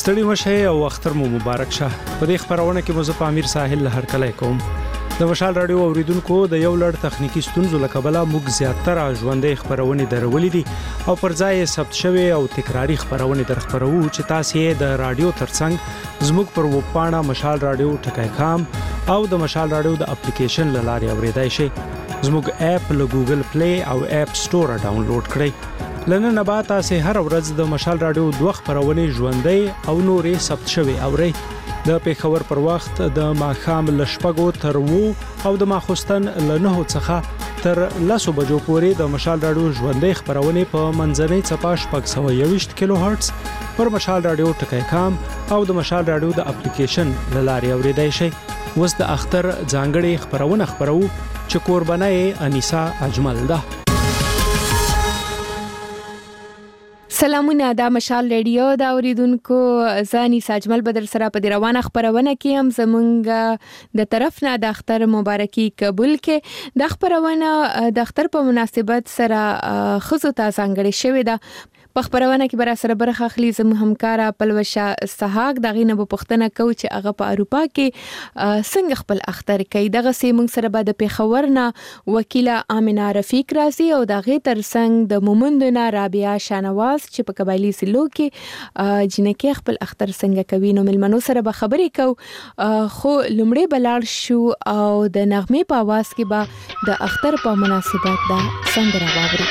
ستړي مشه او اختر مو مبارک شه. په دې خبرونه کې مو زه امیر ساحل هر کله کوم. د مشال رادیو اوریدونکو د یو لړ تخنیکی ستونزو لکبله موږ زیاتره ژوندۍ خبرونه درولې دي او پر ځای ثبت شوی او تکراری خبرونه درخبرو چې تاسو یې د رادیو ترڅنګ زموږ پر وپاڼه مشال رادیو ټکای کام او د مشال رادیو د اپلیکیشن لاري اوریدای شئ. زموږ اپ له ګوګل پلی او اپ سٹور ډاونلوډ کړئ. لنن بعد تاسو هر ورځ د مشال رادیو دوه خبرونه ژوندۍ او نورې ثبت شوی اورئ. د پیښور پر وخت د ماښام ل شپږو تر 9 او د ماخوستن ل 9 څخه تر 10 بجو پورې د مشال رادیو ژوندۍ خبرونه په منځنۍ چپا 521 کیلو هرتز پر مشال رادیو ټکای کام او د مشال رادیو د اپلیکیشن لاري اوریدای شئ. وس د اختر ځانګړي خبرونه خبرو چې قربانه انیسا اجمل ده. سلامونه د مشال ریډیو د اوریدونکو زانی ساجمل بدر سره په روانه خبرونه کې هم زمونږ د طرف نه د اختر مبارکي قبول کې د خبرونه د اختر په مناسبت سره خزو ته ځانګړي شوې ده. په خبرونه کې بر سره برخه اخلي زموږ همکارا پلوشا سحاق دغه نه په پښتنه کو چې هغه په اروپا کې څنګه خپل اختر کوي. دغه سیمون سره به د پیښور نه وکیله امینه رفیق راځي او دغه ترڅنګ د مومندونه رابعه شانواز چې په قبایلی سلو کې جنکه خپل اختر څنګه کوي. نو ملمنو سره به خبرې کو خو لمړی بلار شو او د نغمه په आवाज کې به د اختر په مناسبت دا سندره واوري.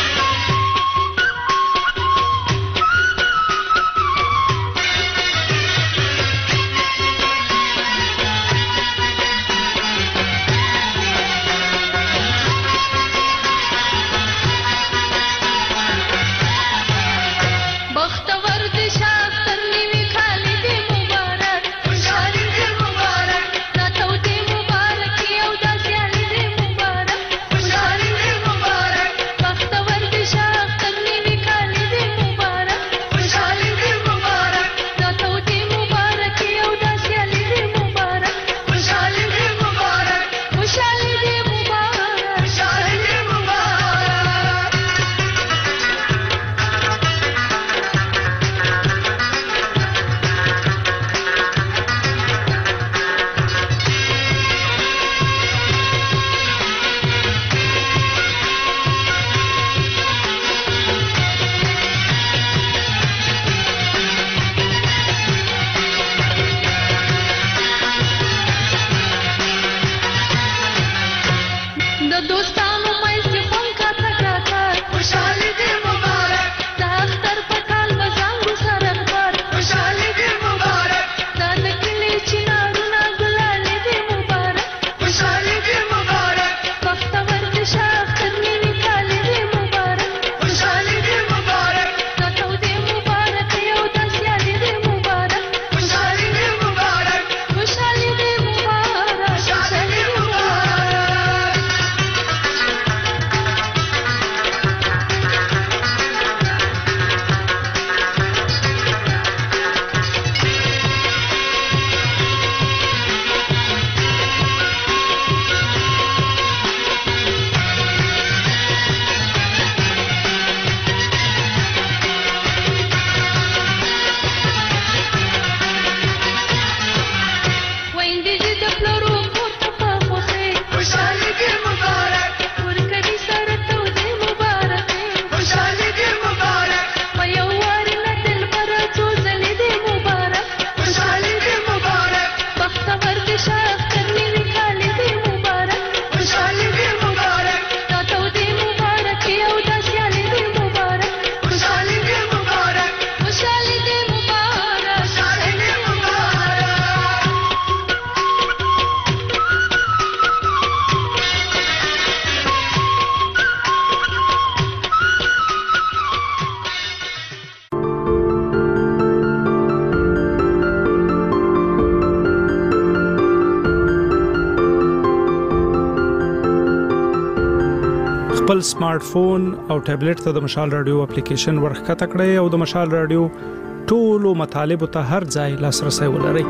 خپل سمارټ فون او ټابلیټ ته د مشال رادیو اپلیکیشن ورخکته کړئ او د مشال رادیو ټولو مطالب ته هر ځای لاسرسي ولرئ.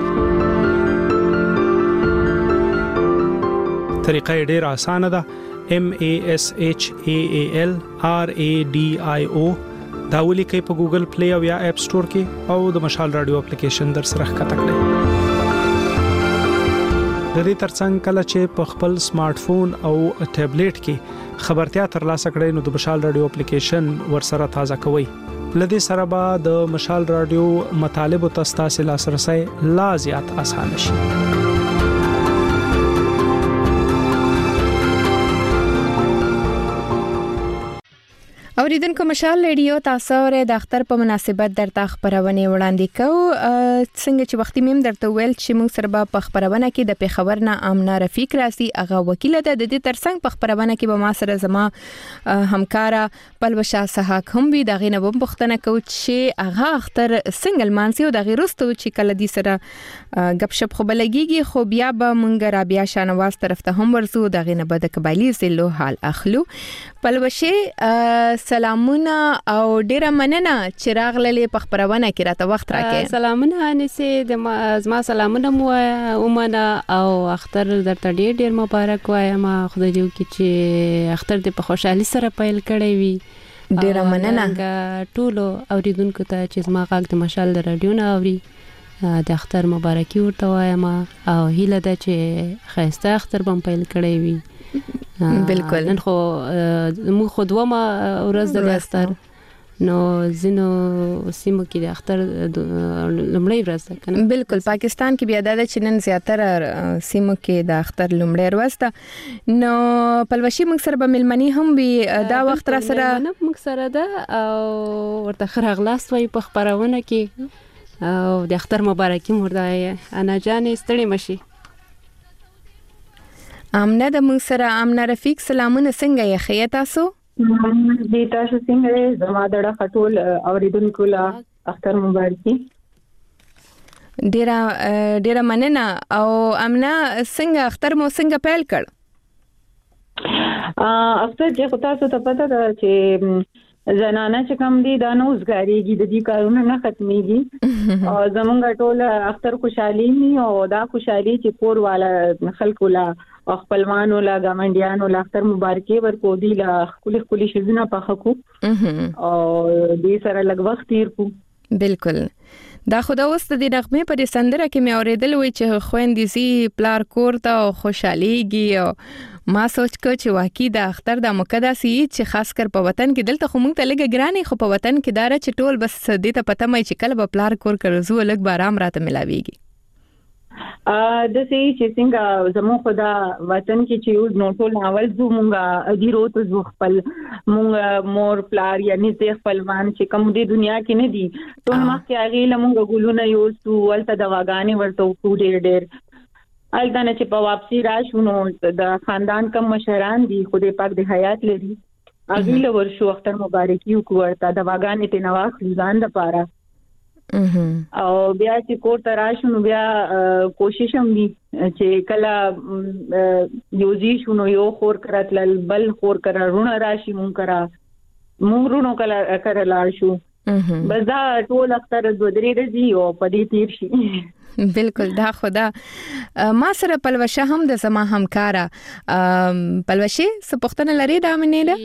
طریقه ډیره اسانه ده. MASHAAL RADIO دا ولیکئ په ګوګل پلی او یا اپ سٹور کې او د مشال رادیو اپلیکیشن در سره ښکته کړئ. د دې ترڅنګ کله چې په خپل سمارټ فون او ټابلیټ کې خبرتیا ترلاسه کړئ نو د مشال رادیو اپلیکیشن ورسره تازه کوئ. لدې سره به د مشال رادیو مطالب او تاسو لاسرسي لا زیات آسان شي. اوریدونکو مشال رادیو تاسو ور د اختر په مناسبت درته خبرونه وړاندې کوو. څنګه چې وختي مم درته ویل چې موږ سره په خبرونه کې د پیښور نه آمنه رفیق راسي هغه وکیل ده. د دې ترڅنګ په خبرونه کې به ما سره زما همکارا پلوشا صحاک هم وي. دغه نه به پوښتنه کوو چې هغه اختر سنگل مانسي او دغه رستو چې کله دې سره غب شپ خو بلګيږي خو بیا به مونږ را بیا شانواز طرف ته هم ورسو. دغه نه به د قبایلی زلو حال اخلو. پلوشه سلامونه او ډیره مننه چې راغللې په خبرونه کې راته وخت راکې. سلامونه انسه د زما سلامونه مو اومنه او اختر درته ډیر مبارک وایم. خدای دې وکړي چې اختر دې په خوشحالي سره پیل کړی وي. ډیره مننه ټولو اوریدونکو ته چې زما غږ د مشال رادیو نه اوري د اختر مبارکي ورته وایم او هیله ده چې خیسته اختر بم پیل کړی وي. بالکل نن خو مو خودومه ورځ د اختر نو زینو سیمو کې د اختر لمړی ورځ ده کنه. بالکل پاکستان کې بیا د چنن زیاتره سیمو کې د اختر لمړی ورځ ده. نو پلوشي موږ سره به ملمني هم وي دا وخت را سره موږ سره ده او ورته خرغلاس وي په خبرونه کې او د اختر مبارکي مرده انا جان ستړي مشي. امنه د موږ سره امنه رفیق سلامونه څنګه یې خیه تاسو؟ دې تاسو څنګه زما دړه خټول اوریدونکو لا اختر مبارکي. ډیره مننه او امنه څنګه اختر مو څنګه پیل کړ؟ اختر چې تاسو ته پته ده چې زنانه چې کوم دي دا نو وزګاریږي د دې کارونه نه ختميږي او زمونږ ټول اختر خوشحالي ني او دا خوشحالي چې کور والا خلکو لا خپلوانو لا ګاونډیانو لا اختر مبارکي ورکو دي لا خولي شزونه پخکو او دې سره لږ وخت تیر کو. بالکل دا خدا اوس د نغمه په سندره کې مې اوریدل وی چې خويندې سي پلار کور ته خوشحاليږي او ما سوچ کو چې واقعي د اختر د مقدس چې خاص کر په وطن کې دلته خو مونږ ته لګ ګرانې خو په وطن کې دار چې ټول بس دې ته پته مې چې کله به پلار کور کرزو لګ بارام راته ملاويږي. د سې چې څنګه زمو خدا وطن کې چې یو نوټول اول زو مونږه ادیرو ته زو خپل مونږ مور پلار یعنی زه خپلوان چې کوم د دنیا کې نه دي ټول مخکې هغه لمونږ ګولونه یو سو ولته دواګانې ورته کو ډېر الدانه چې په واپسی راشونو د خاندان کم مشران دي خدای پاک د حیات لري هغه له ورشو اختر مبارکي ورته دواګانې ته نواخ ځان د پاره او بیا چې کور ته راشونو بیا کوشش هم دي چې کله یوزي شونو یو خور کراتل بل خور کرا رونه راشي مون کرا مورونو کله کرا لاړ شو بس دا ټول اختر د درې ورځې او پدې تیر شي. بالکل دا خدا ما سره پلوشه هم د زما همکارا پلوشه سپختنه لري دا منیله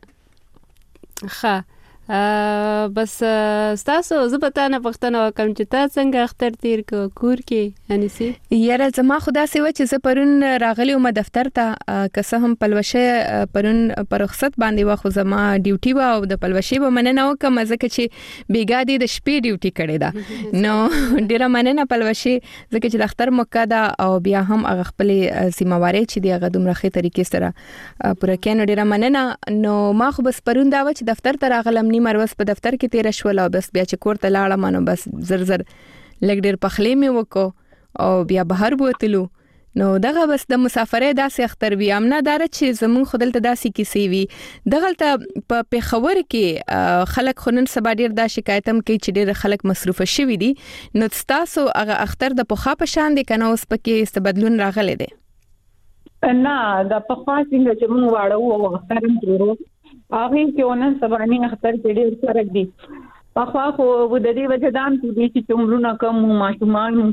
ښه بس تاسو زبطانه پښتنه وکم چې تاسو څنګه اختر تیر کور کې انسي یاره زما خدا سي و چې پرون راغلی او دفتر ته که هم پلوشه پرون پر رخصت باندې و خو زما ډیوټي و او د پلوشه به مننه وکم ځکه چې بیګادي د شپې ډیوټي کړې ده نو ډیره مننه پلوشه ځکه چې د اختر مقدا او بیا هم هغه خپل سیمواري چې دی هغه دومره ښه طریقې سره پوره کین ډیره مننه. نو ما خو بس پرون دا و چې دفتر ته راغلم مروس په دفتر کې تیر شول او بس بیا چې کور ته لاړم نو بس زر لګ ډیر پخلې مې وکړو او بیا بهر بوتلو نو دغه بس د مسافرې داسې اختر وی امنا دار چې زمون خدلته داسې کیسې وی دغلته په پیښور کې خلک خنن سبا ډیر دا شکایتم کوي چې ډیر خلک مصروف شوي دي نو تاسو هغه اختر د پوخا په شان دي کنه اوس پکې استبدلون راغلي دي نه د پخوا څنګه چې مون واړو او اخترم تیرو هغه کې ونن سبانی اختر کې ډېر فرق دي. پخوا خو د دې وجه دام چې څومره کم ماشومان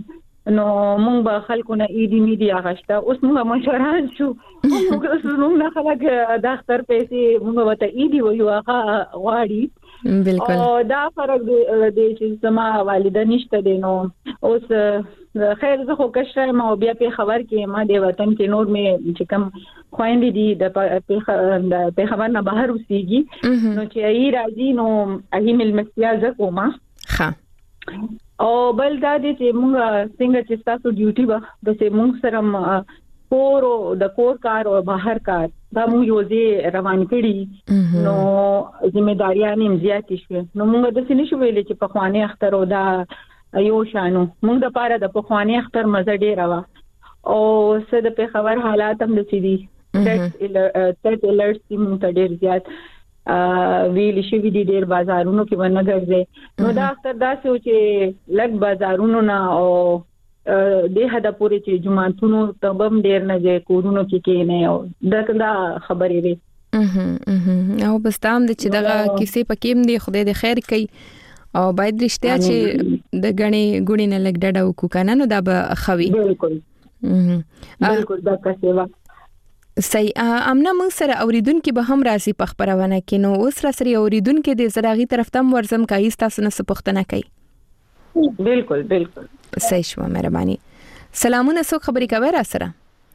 نو مونږ به خلکو نه ایدی میډي اغشته اوس مونږ مشران شو موږ نه خلک د اختر پیسې مونږ وته ایدی ویو هغه غواړي بالکل او دا فرق دی چې زما والده نشته دی نو اوس خیر زه خو کشر ما بیا په خبر کې ما د وطن کې نور مې چې کم خويندې دي د په خبر نه بهر وسیږي نو چې ای راځي نو هغه مل مسیا زکوما ها او بل دا دي چې موږ څنګه چې تاسو ډیوټي به د سه موږ سره کور او د کور کار او بهر کار دا موږ یو ځای روان کړي نو ځمېداریاں هم زیات شي نو موږ د سینې شو ویلې چې په خواني اختر او دا یو شانو موږ د پاره د په خواني اختر مزه ډیر وا او څه د په خبر حالات هم د سيدي تټ الرټ موږ ته ډیر زیات ویل شي وی دي ډیر بازارونو کې ونه ګرځي نو دا اختر دا چې لګ بازارونو نه او د هدا پوری چې جمعهتونو تبم ډیر نه ځای کورونو کې نه او دا خبرې وي او بس تام د چې دغه کیسې پکېم دی خدای د خیر کوي او باید رښتیا چې د غني ګونی نه لګ ډډه وکړو کنه نو دا به خوي بالکل دا کسبه صحیح امنا موږ سره اوریدونکو به هم راځي په خبرونه کې نو اوس را سره اوریدونکو د زراغي طرف ته ورزم کوي تاسو نه سپوښتنه کوي بالکل صحیح شو مهرباني سلامونه سو خبري کوي را سره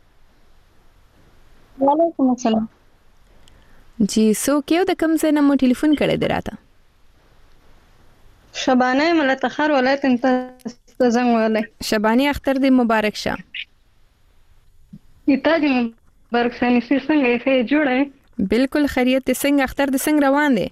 وعلیکم السلام جی سو کېو د کوم ځای نه مو ټلیفون کړی دراته شبانه ملتخر ولایت ته زنګ وله شبانی اختر دې مبارک شه ایته دې مبارک شه نسی څنګه یې جوړه بالکل خیریت څنګه اختر دې څنګه روان دي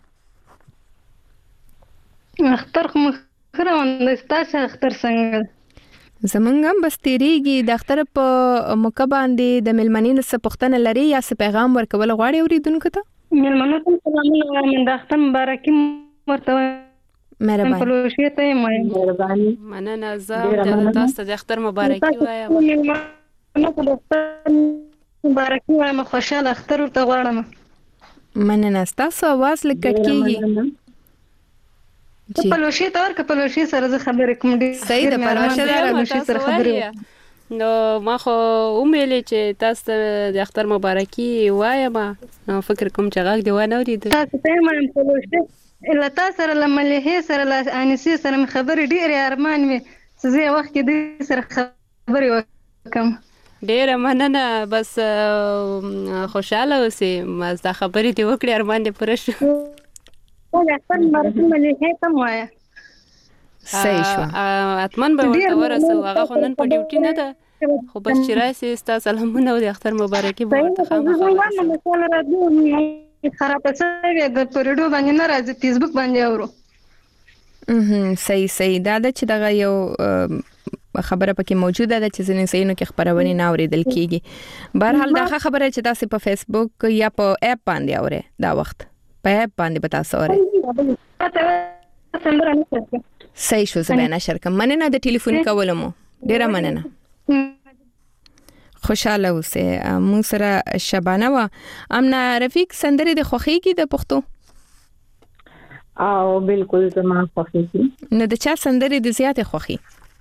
اختر خو روان دي تاسو اختر څنګه زمونږ هم بس تیریږي د اختر په موقع باندې د ملمنین څخه پوښتنه لري یا څه پیغام ورکول غواړي اوریدونکو ته ملمنو ته سلامونه من د اختر مبارکي ورته مهرباني پلوشي ته مهرباني مننه زه تاسو د اختر مبارکي وایم نو په اختر مبارکي وایم خوشاله اختر ته غواړم مننه تاسو आवाज لکټکیږي په پلوشي تور ک پلوشي سره زه خبرې کوم دي صحیح ده پلوشي سره خبرې نو ما خو ومېلې چې تاسو د اختر مبارکي وایم نو فکر کوم چې غږ دی ونه اورید تاسو ته مې پلوشي الا تاسو سره لملې سره انسي سره خبرې ډېر ارمان مې زه وخت کې دې سره خبرې وکم ډېر مننه بس خوشاله اوسې مزه خبرې دی وکړې ارمان دې پوره شو دا خپل ملې ته وایا صحیح شو اتمن به ورسو هغه خو نن په ډیوټي نه ده خو بس چې راسي تاسو سلامونه او د اختر مبارکي به ورته خامخا خراب شوی د پرېډو باندې نه راځي فیسبوک باندې اورو صحیح دا چې دغه یو خبره پکې موجوده ده چې ځینې سینو کې خبرونه نه اوریدل کیږي بهرحال دا خبره چې تاسو په فیسبوک یا په اپ باندې اورئ دا وخت په اپ باندې به تاسو اورئ صحیح شو زه به نشر کوم مننه د ټلیفون کولمو ډیره مننه خوشاله اوسه مون سره شبانه وا امنا رفیق سندره د خوخي کې د پښتو او بالکل زما خوخي نه د چا سندره د زیاته خوخي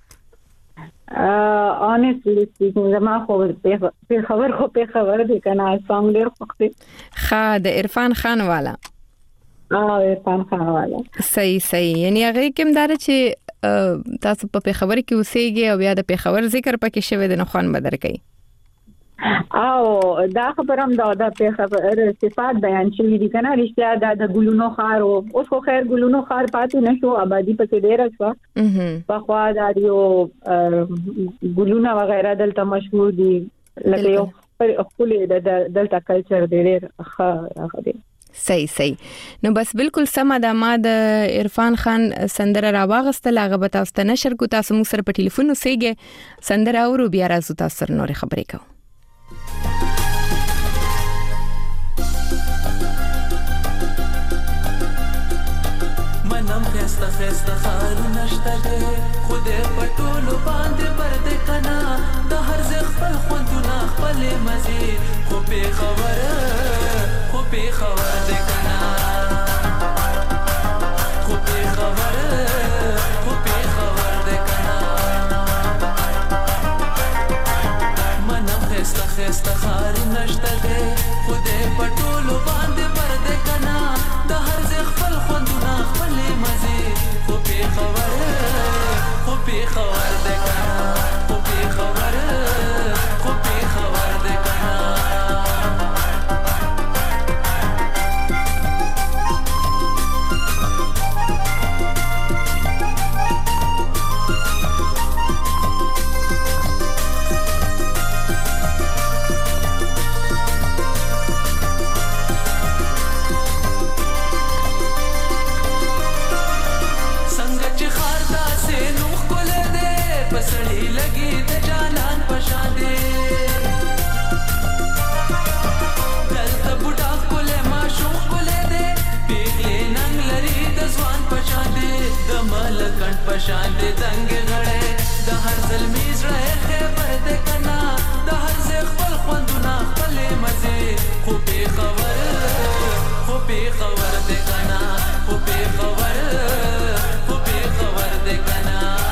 honestly speaking زما خو په خبر دي کنه سانګ ډیر خوخي خا د عرفان خان والا عرفان خان والا صحیح یعنی هغه کوم دار چې تاسو په خبر کې اوسېږي او بیا د خبر ذکر پکې شوی د نخوان بدر کوي او دا خبرم دا په خبر صفات بیان شوی دي کنه رښتیا د ګلونو خار او اوس خو خیر ګلونو خار پاتې نشو آبادی پکې ډیر شو په خوا د یو ګلونو وغیرہ دلته مشهور دي لکه یو خپل دلته کلچر ډیر ښه صحیح نو بس بالکل سم د ما د عرفان خان سندره راوغستل هغه به تاسو ته نشر کو تاسو موږ سره په ټلیفون وسېګه سندره اورو بیا راځو تاسو سره نور خبرې کوو منم خسته خار نشته خوده پټولو باندې پرده کنا د هر ځخ خپل خوندونه خپل مزه خو به خبره ده کنا خو به خبره ده کنا خسته خسته خار نشته دې خدای پټولو باندې پرده کنا د هر ځای خپل خوندونه خپل مزه خو په خبر دې کنا خو په خبر دې کنا पसड़ी लगी त जालान पशादे दल त बुढ़ा कोले माशूक कोले दे पीगले नंग लरी द जवान पशादे द मलकन पशादे दंग गड़े द हर जलमीज रहे खैबर दे कना द हर से खपल खुंदुना खपले मजे खूबे खबर दे कना खूबे खबर दे कना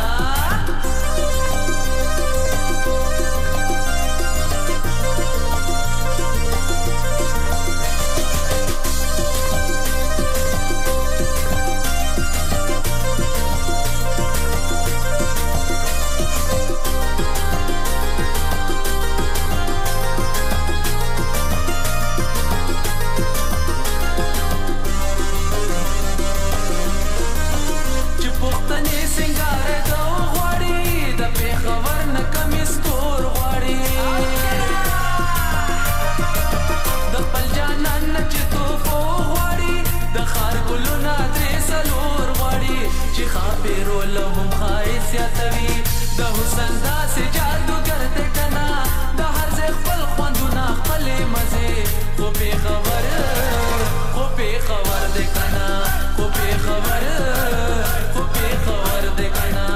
لهم خايس يا تبي ده حسن دا سي جادو کرتے کنا ده هر ځای خپل خوندونه خپل مزه خو په خبر دې کنا خو په خبر دې کنا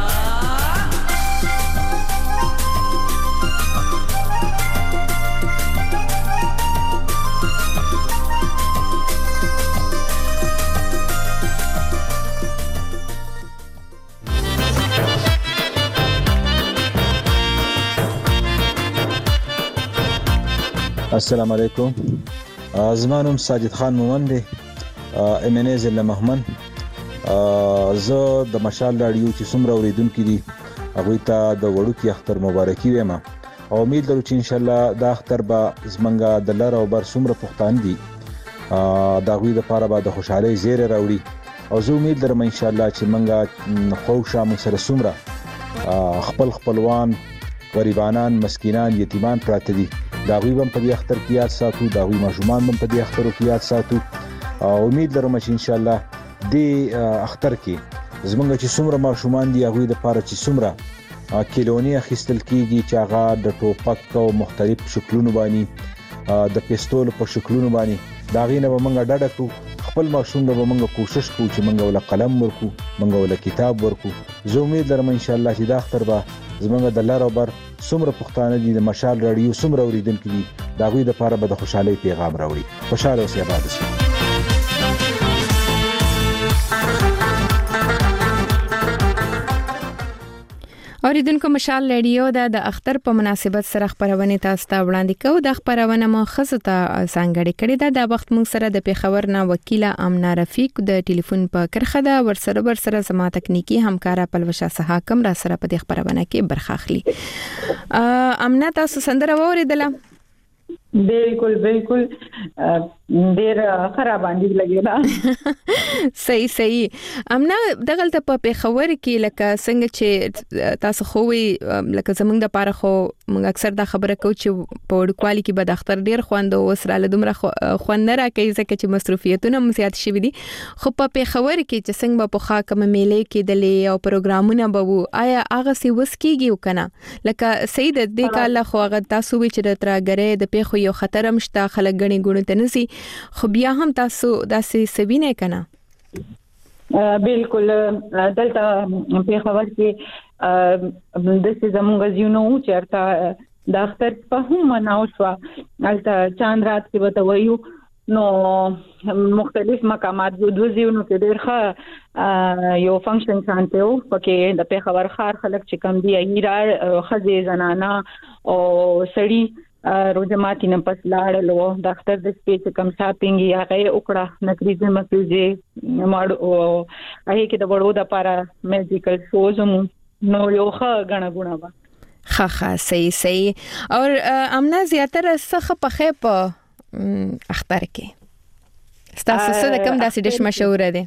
السلام علیکم. زما نوم ساجد خان مومند دی، ام ان ای ضلع مهمن. زه د مشال رادیو چې څومره اوریدونکو دي هغه ته د وړوکی اختر مبارکي وایم او امید لرم چې ان شاء الله دا اختر به زمونږه د لر او بر څومره پښتانه دي دا غوي د پاره به د خوشحالي زیره راوړي او زه امید لرم ان شاء الله چې مونږه خوشا مون سره څومره خپلوان غریبانان مسکینان یتیمان پراته دي دا غوي هم په دې اختر کې یاد ساتو، دا غوي ماشومان هم په دې اختر کې یاد ساتو او امید لرم چې ان شاء الله دې اختر کې زمونږ چې څومره ماشومان دي هغه د پاره چې څومره کیلونی اخیستل کیږي چې هغه د ټوپک او مختلف شکلونو باندې د پستول په شکلونو باندې دا غینه به مونږ ډډه کو خپل ماشوم به مونږ کوشش کوو چې مونږ ول قلم ورکو مونږ ول کتاب ورکو. زه امید لرم ان شاء الله چې دا اختر به زمونږ د لر او بر څومره پښتانه دي د مشال رادیو څومره اوریدونکو دي دا غوي د پاره به د خوشحالي پیغام راوړي. خوشاله اوسئ، آباد اوسئ. اوریدونکو مشال رادیو د اختر په مناسبت سره خبرونه تاسو ته وړاندې کوو. د خبرونه مو خزته څنګه کړي دا د وخت موږ سره د پیښور نه وکیل امنا رفیق د ټلیفون په کرخه دا ورسره سما تکنیکی همکارا پلوشا حاکم را سره په د خبرونه کې برخه اخلي. امنا تاسو سندره اوریدله؟ بالکل ډیر خراب باندې لګیدا. صحیح. امنا دغلته په پیښور کې لکه څنګه چې تاسو خوې لکه زمونږ د پاره خو موږ اکثر دا خبره کوو چې په وړکوالي کې به د اختر ډیر خوند او سره له دومره خوند نه راکې ځکه چې مصروفیتونه هم زیات شوي دي. خو په پیښور کې چې څنګه په خا کوم میلې کې دلې او پروګرامونه به وو آیا هغه سی وسکیږي وکنه لکه سید د کال خو هغه تاسو وی چې ترګره د پیښو یو خطر هم شته خلک غني ګونو تنسي خو بیا هم تاسو داسې سوینه کنه. بالکل دلته په خبر کې د زموږ ژوند چې ارته د اختر په هم مناو شو البته چاند رات کې وته وایو نو مختلف مقامات د ژوند کې ډېر ښه یو فنکشن شانته او پکې د په خبر خار خلک چې کم دی ایرا خزې زنانا او سړی روزه ماتي نه پس لاړلو ډاکټر د سپیس کم شاپینګ هغه وکړه نکریزه مکریزه ماړو هغه کې د وړو د لپاره میډیکل شوز نو یو ښه غنا وا خا صحیح اور امنا زیاتره څخه په خپ اختر کې ستاسو سره کوم داسې ډیش مشهور دی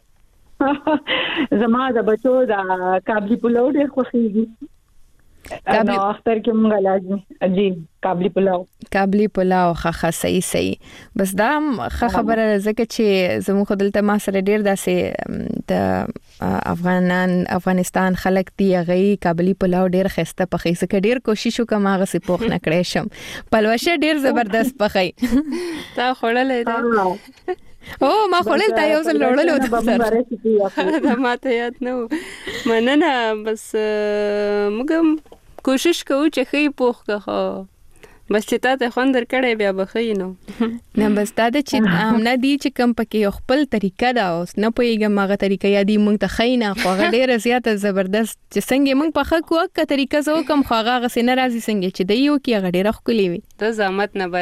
زما د بچو د کابلی پلاو ډیر خوښیږي نو اختر کې مونږ لازم جی کابلی پلاو خا صحیح بس دا خبره زکه چې زموږ خدلته ما سره ډیر داسې د افغانستان خلک دی غي کابلی پلاو ډیر خسته پخې سکه ډیر کوشش وکم هغه سي پوخ نه کړې شم پلوشه ډیر زبردست پخې تا خړلې ده او ما خړل تا یو ځل لوړلو دا ماته یاد نه مننه بس موږ کوشش کوو چې خې پوخ کړو بس چې تاسو خوندر کړې بیا بخینو نه بس دا چې امنا دی چې کم پکې خپل طریقه دا اوس نه پويګم هغه طریقه یادی مونږ ته خینا خو هغه ډیره زیاته زبردست چې څنګه مونږ په خکو که طریقه زو کم خو هغه سینه راځي څنګه چې دی یو کې هغه ډیره خولي وي ته زحمت نه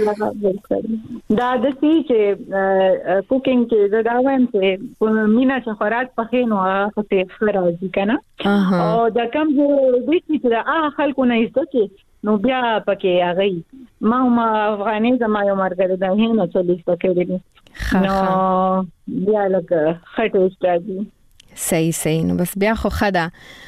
باسي دا د سي چې کوکینګ کې دا وایم چې مینا چې خوراک پخینو هغه ته راځي کنه او دا کم دې چې خلکو نه ایستو نو بیا پکې هغه ما افغاني زما یو مرګ ده هینه چلیس پکې دي نو بیا لکه خټه استادي صحیح نو بس بیا خو خدا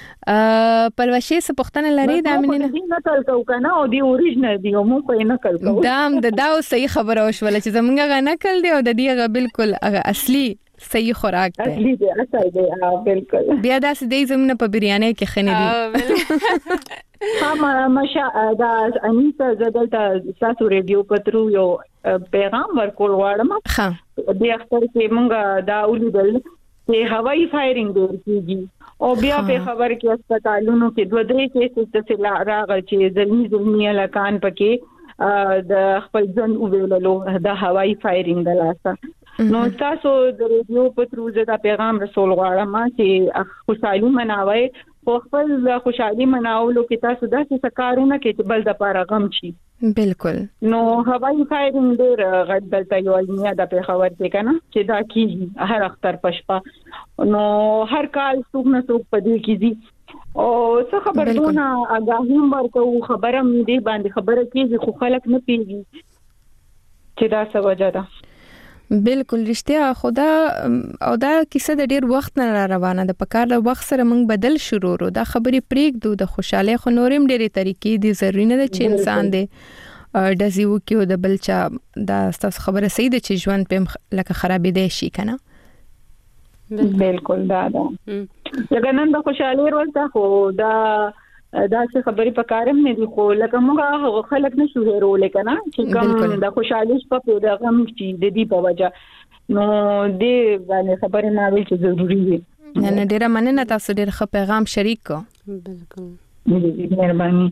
پلوشي څه پختنه لري دا مینه نه تل کو کنه او دی اوریجنل دی مو په نه کل کو دا صحیح خبره وشول چې زمونږه غا نکل دی او د دې بالکل هغه اصلي صحیح خوراک دی اصلي دی اصل دی بالکل بیا دا دې زمونه په بریاني کې خنه دي ماشا دا انیتا زدلتا تاسو ریډیو پترو یو پیغام ورکول غواړم د اختر کې مونږه دا ولیدل چې هوایي فایرینګ ډیر کیږي او بیا په خبر کې هسپتالونو کې دوه درې کیسز څه راغلي چې ځلمي لکان پکې د خپل ځن ویللو د هوایي فایرینګ د لاسه نو تاسو د ریډیو پترو زدا پیغام رسول غواړم چې خوشحالي مناوي خو خپل خوشحالي مناولو کې تاسو داسې سکارونه کې چې بل د پاره غم شي بالکل نو هوایي فایرینګ ډېر غټ دلته یو المیه د پیښور کې کنه چې دا کیږي هر اختر پښپا نو هر کال څوک نه څوک پدې کیږي او څه خبرونه اگاهی ورکو خبره مې دې باندې خبره کیږي خو خلک نه پیږي چې دا څه وجه ده بالکل رښتیا خدا او دا کیسه د ډیر وخت نه روانه ده په کار د وخت سره موږ بدل شروع ورو دا خبرې پریږدو د خوشاله خو نورم ډېرې طریقې دي ضروري نه ده چې انسان دې دزیو کې د بلچا دا ستاسو خبره صحیح ده چې ژوند په لکه خرابې دی شي کنه بالکل دا لکه نن د خوشاله ورځ ده خو دا څه خبرې په کارم نه دي خو لکه موږ خلک نشو هېرول کنه چې کوم د خوشحالي په د غم چې د دې په وجه نو دې باندې خبرې نه ویل چې ضروری دي نه ډیره مننه تاسو ډیر ښه پیغام شریک کو بالکل مهرباني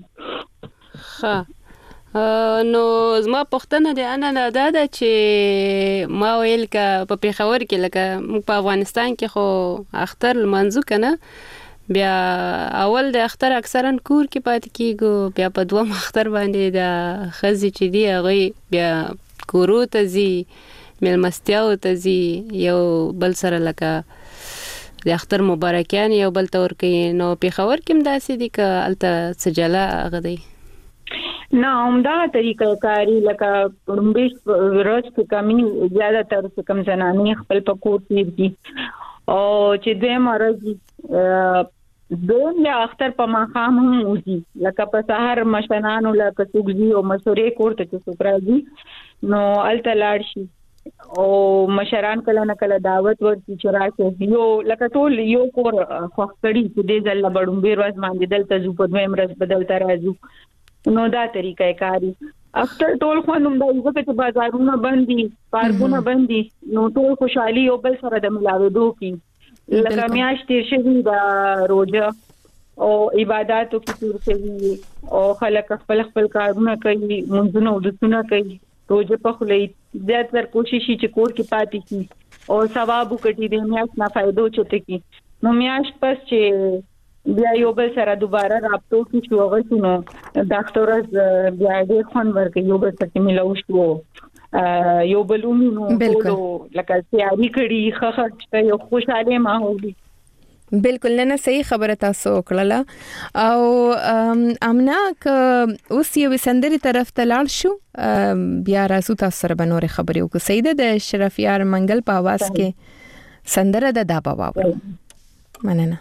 نو زما پښتنه دي انا دا چې ما ویل ک په پیښور کې لکه په افغانستان کې خو اختر منځو کنه بیا اول د اختر اکثرا کور کې پاتې کیږي بیا په دوه اختر باندې د خزي چې دی هغه بیا کورو ته زی ملمستیاو ته زی یو بل سره لکه د اختر مبارکان یو بل تور کې نو په خبر کې مداسې دي ک الته سجلا غدي نه عمده طریقه کاری لکه رومبیش روز کې کمی زیاده تر کم زنانه خپل پکور دي او چې دوی مرزي دوم له اختر په ماقام هم وځي لکه په سحر مشنانو لکه سوګزي او مسورې کوړه چې سوکراځي نو الته لاړ شي او مشران کله نه کله دعوت ورته چرایته یو لکه ټول یو کور خوښړي چې دې ځل بډوم بیرواز باندې دلته زو په دویم ورځ بدلته راځو نو دا طریقه کاری اختر ټول خوانم دا یو چې بازارونه بندي پارکونه بندي نو ټول خوشحالي او بل سره د ملاوي کې لکه میاشتې شوی دا روزه او عبادتو کې تور شوی او خلک خپل کارونه کوي منځونه ودونه کوي روزه په خلې زیات تر کوشش چې کور کې پاتې کی او ثواب وکړي د میاشت نه فائدو چته کی نو میاشت پس چې بیا یو بل سره دوباره رابطو کې شو غوښنو ډاکټر بیا دې خون ورکه یو بل سره ملاو شو یو بلونو ټولو لکه تیاری کړي خخ یو خوشاله ماحول بالکل نه صحیح خبره تاسو وکړه او امنا ک اوس یو سندري طرف ته لاړ شو بیا راسو تاسو سره بنور خبرې وکړو سیده د شرفیار منګل په आवाज کې سندره د دا بابا مننه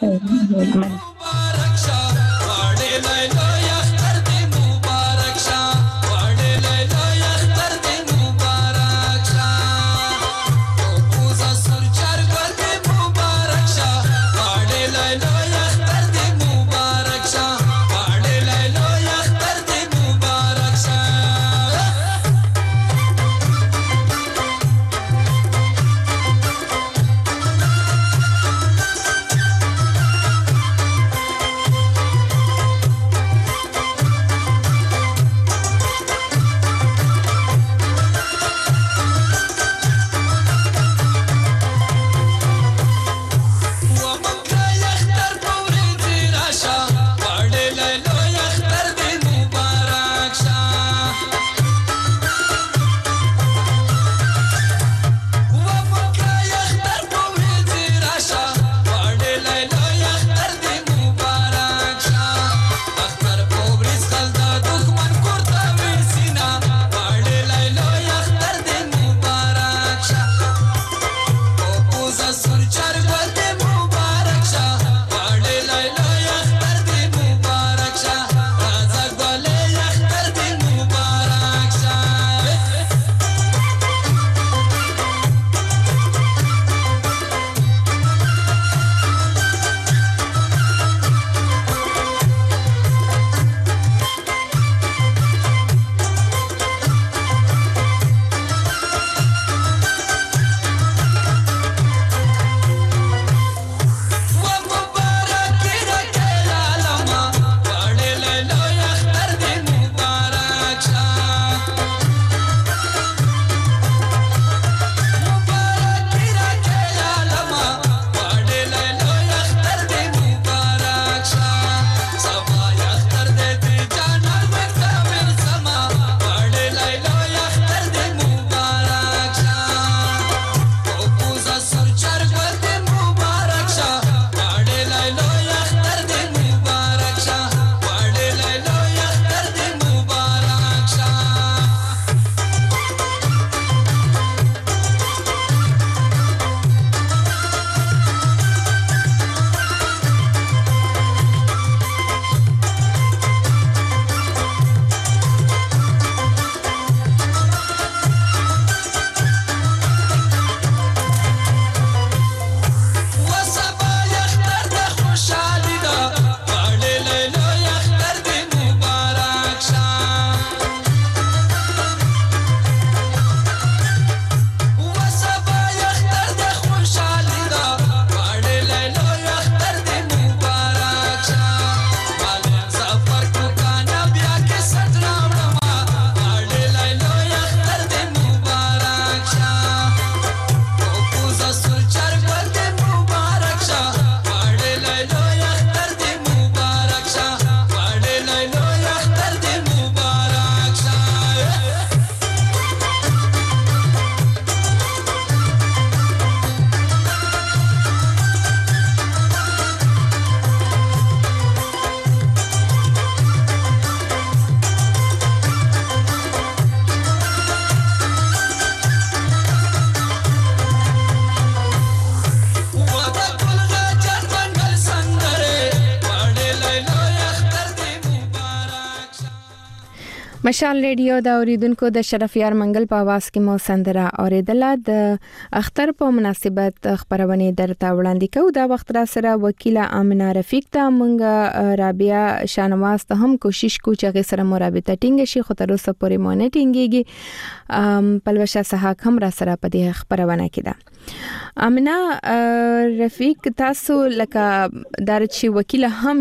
مشال ریډیو دا اوریدونکو د شرفیار منګل په आवाज کې مو سندره اوریدله د اختر په مناسبت خبرونه درته وړاندې کوو. دا وخت را سره وکیل امنه رفیق ته مونږ رابعه شانواز ته هم کوشش کوو چې هغه سره مرابطه ټینګ شي، خو تر اوسه پورې مو نه ټینګيږي. پلوشه صحاک هم را سره په دې خبرونه کې ده. امنه رفیق تاسو لکه درچی وکیل هم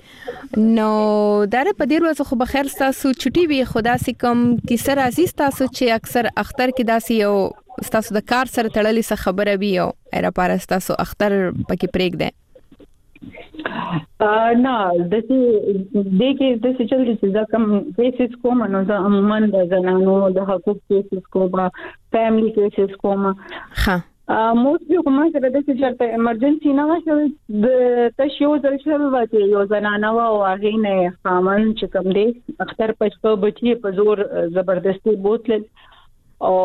یې، نو دار په دې ورځ خو بخیر تاسو چټي وي، خدا سي کوم کیسه راځي تاسو چې اکثر اختر کې داسي یو تاسو د کار سره تړلې څه خبره وي او اېرا پاره تاسو اختر پکې پرېګ ده؟ نه د کې د چل چې دا کوم کیسز کوم نو دا عموما د زنانو د حقوق کیسز کوم فیملی کیسز کوم ها موستلی کوم سره د چرته ایمرجنسي نه وشو د تشیو ځل شوی واته یو زنانه او هغه نه خامن چې کوم دی اختر پښتو بچي په زور زبردستی بوتل او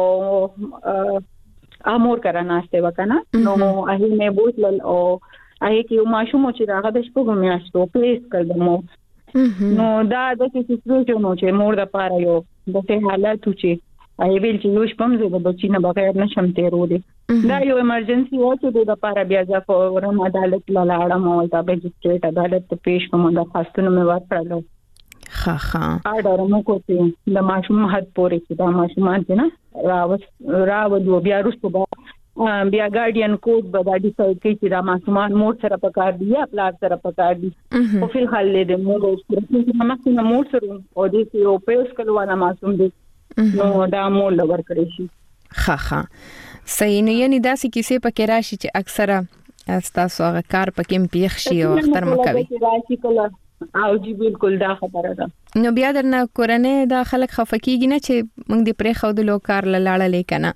امور کراناسته وکنه نو هغه نه بوتل او هغه کې ماشوم چې راغه د شپږو میاشتو پلیس کړم نو دا د سیچویشن نو چې مور د پاره یو د حالت چې هغه ویل چې یو شپم زه د بچی نه بغیر نشم تیرولې دا یو ایمرجنسي و چې د لپاره بیا ځکه عدالت لاړم او د مجستریټ عدالت ته پیش کوم دا خاصونه مې ورکړل ها اډر مو کوته د ماشوم حد پورې چې دا ماشومان دي نه راو بیا وروسته بیا ګارډین کوډ به دا ډیسایډ کوي چې دا ماشومان مور سره پکار دي یا پلار سره پکار دي او په حال له مور سره مخکې مور سره او دې یو پیوس کلوانه ماشوم دي نو دا مور لور کړی شي ها صحیح نو یعنی داسې کیسې پکې راشي چې اکثره تاسو هغه کار پکې پیښ شي او اختر مکوي او جی بالکل دا خبره ده نو بیا درنه کورنۍ دا خلک خفقېږي نه چې موږ دې پرې خو د لو کار لاړه لیکنه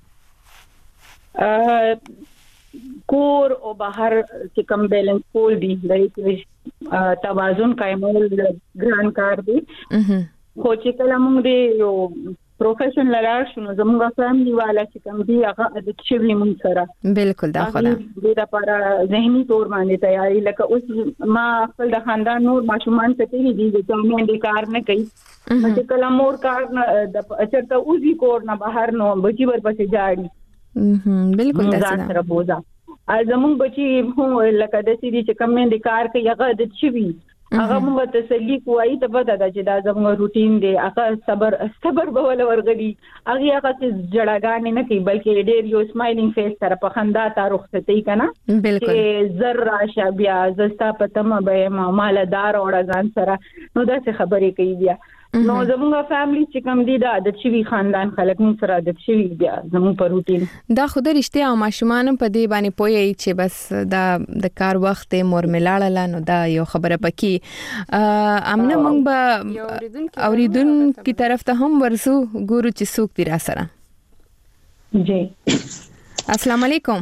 کور او بهر چې کوم بیلنس کول دي لري توازن قائمول ګران کار دی خو چې کله موږ دی یو پروفیشن لرار شنو زموږ فیملی والا چې کوم دی هغه د شوی موږ سره بالکل دا خدا د لپاره ذهني تور باندې تیاری لکه اوس ما خپل د خاندان نور ماشومان ته دي چې موږ کار نه کوي چې کله مور کار نه چرته اوزي کور نه بهر نو بچي ورپسې جاړي بالکل دا سره بوزا زموږ بچي هو لکه د سړي چې کوم د کار کوي هغه د شوی هغه موږ تسلی کوی ته پته ده چې دا زموږ روټین دی هغه صبر به ول ورغلی هغه جړاګانې نه کوي بلکې ډېر یو سمایلینګ فیس سره په خندا تاروخته کنه بالکل زر راشه بیا زستا پتم به مالدار او ځان سره نو دا څه خبرې کوي بیا نو زموږ فیملی چې کوم دی دا د شوی خاندان خلک موږ سره د شوی بیا زموږ په روټین دا خو د رښتیا او ماشومان په دې باندې پوي چې بس دا د کار وخت مور ملاړه نو دا یو خبره پکې امنه موږ به اوریدون کی طرف ته هم ورسو ګورو چې څوک دی را سره جی السلام علیکم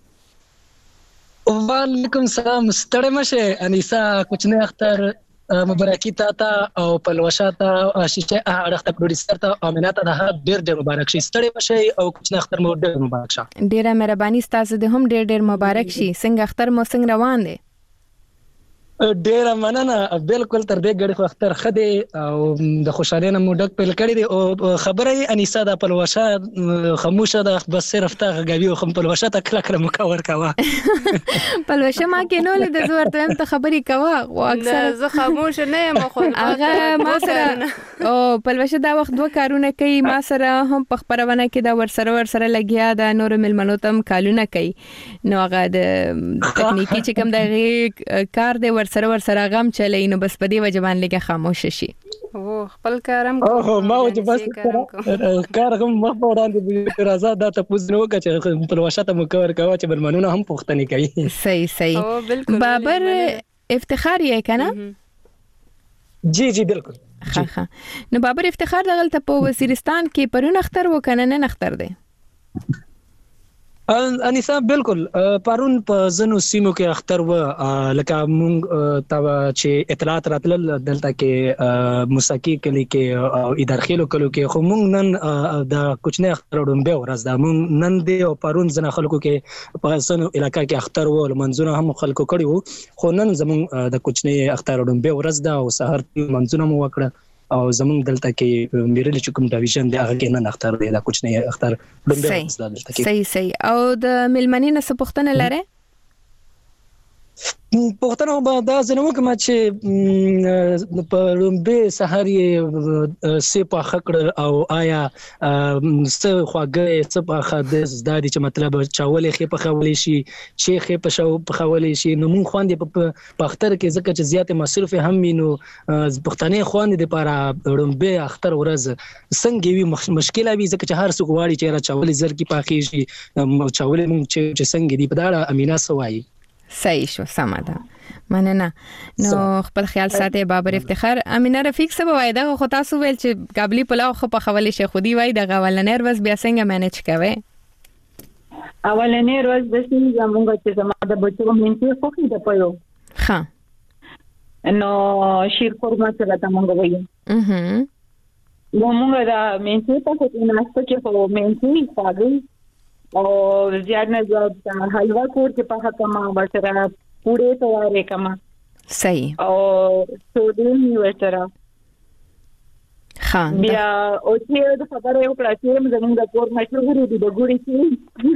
وعلیکم السلام ستړی مشه انیسا کوچنی اختر مبارکي تا او پلوشا ته شیشه اړخته پروډوسر ته امینات ده ډېر مبارک شي ستړي مشه او کوچنی اختر مو ډېر مبارک شه ډېره مهرباني ستاسو د هم ډېر مبارک شي څنګه اختر مو څنګه روان دي ډېر مننه بالکل تر دې غړي اختر خدي او د خوشاله نه موډک پیل کړی دی او خبره انیسا د پلوشا خاموشه ده بس صرف تا غوي او خم پلوشا ته کله مکور کاوه پلوشا ما کې نو له د زور ته خبري کاوه او اکثر زه خاموش نه یم خو هغه ما سره او پلوشا دا وخت دوه کارونه کوي ما سره هم په خبرونه کې دا ور سره لګیا دا نور ملمنو تم کالونه کوي نو هغه د تکنیکی چې کوم د کار دی ور سره غم چلې نو بس په دې وجبان لګه خاموش شي او خپل کارم او ما وجه بس کار هم ما وړاندې راځه دا ته پوز نو چې په واشته مکور کاوه چې برمنونه هم پوښتنه کوي صحیح او بالکل بابر افتخار یې کنه جی بالکل ها نو بابر افتخار دغلته په وزیرستان کې پرون اختر وکنه نه اختر دی انیسا بالکل پرون په زنو سیمو کې اختر و لکه مونږ تا چې اطلاعات راتلل دلته کې موسیقي کلی کې او ادارخیلو کلو کې خو مونږ نن د کوچنی اختر ډومبه ورځ دا مونږ نن دی او پرون زنه خلکو کې په زنو علاقې کې اختر و منځونه هم خلکو کړي وو خو نن زمونږ د کوچنی اختر ډومبه ورځ دا او سحر منځونه مو وکړه او زمونږ دلته کې میرل چې کوم ډیویژن دی هغه کې نه اختر دی دا کوچنی اختر دلته کې صحیح او د ملمنې نه څه پوښتنه لره پوښتنه به دا زنه کوم چې په لومبه سحر یې سپه خکړ او آیا څه خواږه څه په خاده زدادي چې مطلب چاولې خې په خولې شي چې خې په شو په خولې شي نو مونږ خواندې په اختر کې ځکه چې زیات مصرف هم وینو پښتنې خواندې لپاره لومبه اختر ورځ څنګه وي مشکله وي ځکه چې هر څوک واړي چې را چاولې زر کې پاخې شي چاولې مونږ چې څنګه دی په دا امینا سوای صحیح شو سم ده مننه نو خپل خیال ساتي بابر افتخار امینه رفیق سبا وای دا خو تاسو ویل چې قابلی پلاو خو په خولې شه خودي وای د غولنر بس بیا څنګه مانیج کوي اولنې ورځ د سین زمونږ چې زما د بچو منځ خو کې د پيو ها نو شیر قورمه سره د مونږ وایي مونږ دا منځ په کې ناشته کې خو منځ پاګل او زیاد نه زیاد حلوا کور کې په حکما بسره پوره تیارې کما صحیح او سودین وسره خان بیا او چې د خبره یو کړه چې زموږ د کور مشهور دي د ګوري چې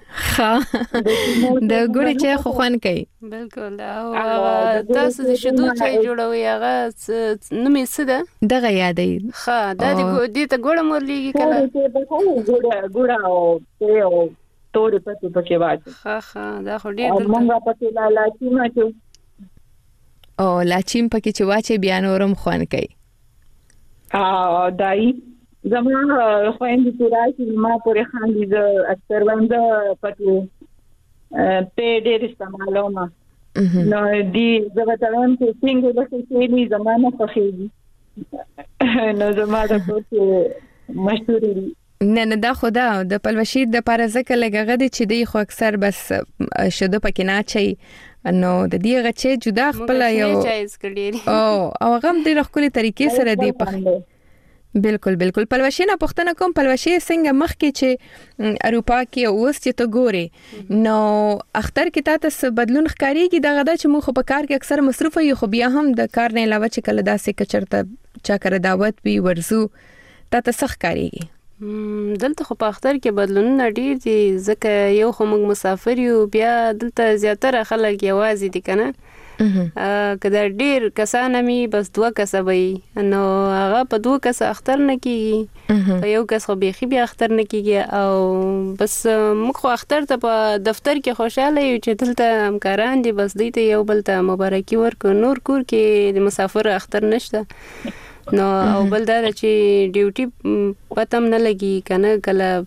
د ګوري چې خو خوان کوي بالکل او تاسو د شیدو چای جوړوي هغه نو می څه ده دغه یادې ها د دې ته ګوړه مورلېږي کله ګوړه او ته توړې پکې واچي ها دا خو ډېر درته موږ پکې لاچي ماچو او لاچیم پکې چې واچي بیا نورم خوان کوي دای زما خويندې چې راشي ما پورې خان دي ز اکثر وند پکې په ډېر استعمالوم نو دی زغتلم چې څنګه د څه زمانه خوښيږي نو زما د څه مشهور دي نه دا خدا د پلوشي د پارزکه لګغه دي چې دی خو اکثر بس شدو پکې نه چي نو د دې غچې جدا خپل یو او غم د خپل طریقې سره دی په بالکل پلوشي نه پښتنه کوم پلوشي څنګه مخ کې چې اروپا کې اوس چې ته ګوري نو اختر کې تاسو بدلون ښکاریږي د غدا چې مخ په کار کې اکثر مصروف یو خو بیا هم د کار نه علاوه چې کله داسې کچرته چا کر دعوت وی ورزو تاسو ښه ښکاریږي دلته خو په اختر کې بدلونونه ډیر دي ځکه یو خو موږ مسافر یو بیا دلته زیاتره خلک یوازې دي کنه کله ډیر کسانه می بس 2 کسبای نو هغه په 2 کس اختر نه کیږي په یو کس خو بيخي بیا اختر نه کیږي او بس موږ خو اختر ته په دفتر کې خوشاله یو چې دلته همکاران دي بس دوی ته یو بل ته مبارکي ورکو نور کور کې د مسافر اختر نشته نو او بل دا چې ډیوټي پتم نه لګي کنه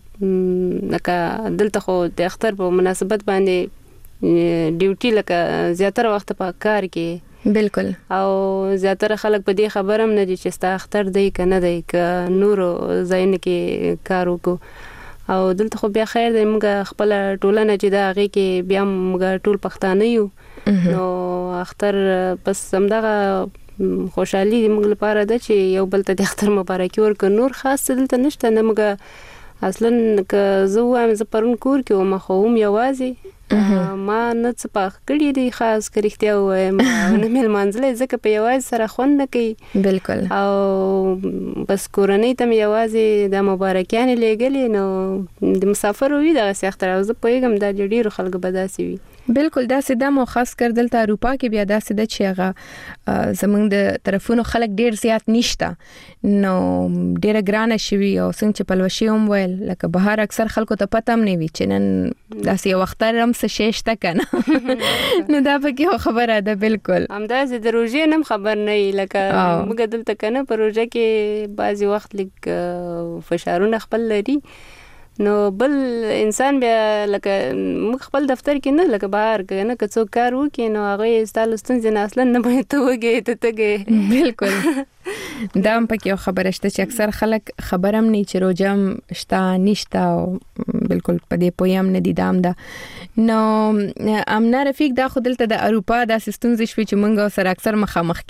کله لکه دلته خو د اختر په مناسبت باندې ډیوټي لکه زیاتره وخت په کار کې بالکل او زیاتره خلک په دې خبرم نه دي چې ستا اختر دی کنه دی ک نور زین کې کار وکړو او دلته خو بیا خیر دی موږ خپل ټولنه چې دا هغه کې بیا موږ ټول پښتانه یو نو اختر پس همدغه خوشحالي موږ لپاره ده چې یو بل ته د اختر مبارکي ورکړو نور خاص دلته نشته نه موږ اصلا که زه وایم زه پرون کور کې وم خو هم یوازې ما نه څه پاک کړی دی خاص کریختیا وایم نه مل منځلې ځکه په یوازې سره خوند نه کوي بالکل او بس کورنۍ ته یوازې د مبارکیان لګلې نو د مسافر وي د اختر او زه پوهیږم د ډیرو خلکو بداسي وي بالکل دا سده مو خاص کر دلته اروپا کې بیا دا سده چې هغه زمونږ د طرفونو خلک ډیر زیات نشته نو ډیر ګرانه شوی او څنګه چې پلوشي هم ویل لکه بهر اکثر خلکو ته پته هم نه وي چې نن داسې یو وخت رم څه شېشته کنه نو دا پکې خبره ده بالکل همداسې د روزې نم خبر نه لکه موږ دلته کنه په روزه کې بعضي وخت لیک فشارونه خپل لري نو بل انسان بیا لکه موږ خپل دفتر کې نه لکه بهر کنه که څوک کار وکړي نو هغه ستاسو نه اصلا نه به ته وګي ته تګي بالکل دا هم پکې خبره شته چې اکثر خلک خبرم نه چې روزم شته نشته بالکل په دې پویم نه دي دام دا نو امنا رفیق دا خو دلته د اروپا د سیستمز شوي چې موږ سره اکثر مخامخ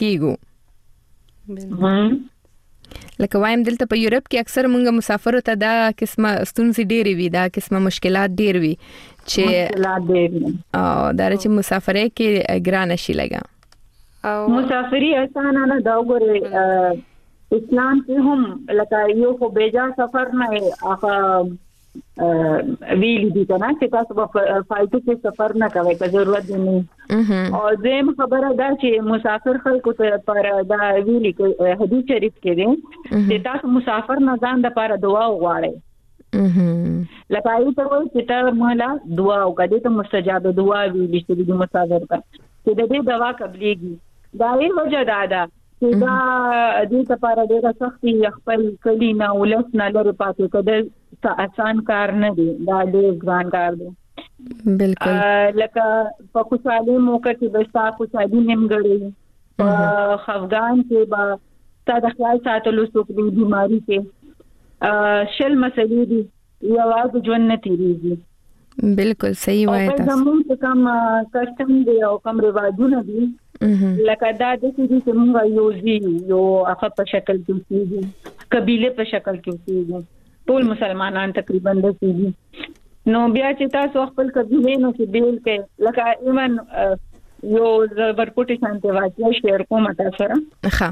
کیږو لکه وایم دلته په یورپ کې اکثر مونږ مسافرو ته دا قسمه ستونزې ډېرې وي دا قسمه مشکلات ډېر وي چې او دا چې مسافرې کې ګران شي لګا او مسافری اسانه نه دا وګورئ اسلام کې هم لکه یو خو بیجا سفر نه هغه ویل دي کنه چې تاسو په فالتو کې سفر نه کوئ که ضرورت نه او زم خبره ده چې مسافر خلکو ته پر دا ویلي حدیث شریف کې دي چې تاسو مسافر نه ځان د لپاره دعا وغواړئ لکه ایو ته وایي چې ته مولا دعا وکړه ته مستجاب دعا ویلي چې د مسافر ته چې د دې دعا قبليږي دا یې وجه ده چې دا دې لپاره ډېر سختي خپل کلی نه ولس نه لري پاتې کده آسان کار نه دی دا ډېر ځان کار دی بالکل لکه په خوشالي موقع کې بستا خوشالي نیمګړی خفګان کې با ستاسو خیال ساتلو څوک دی بیماری کې شل مسلې دي یوازې ژوند نه تیریږي بالکل صحیح وایي تاسو زموږ کوم کسٹم دی او کوم رواجونه دي لکه دا د دې چې موږ یو هغه په شکل کې کیږي قبيله په شکل کې کیږي ټول مسلمانان تقریبا د دې نو بیا چې تاسو خپل قبيله نو کې بیل کې لکه ایمن یو ورپوټي شانته واقعي شعر کوم تاسو سره ښه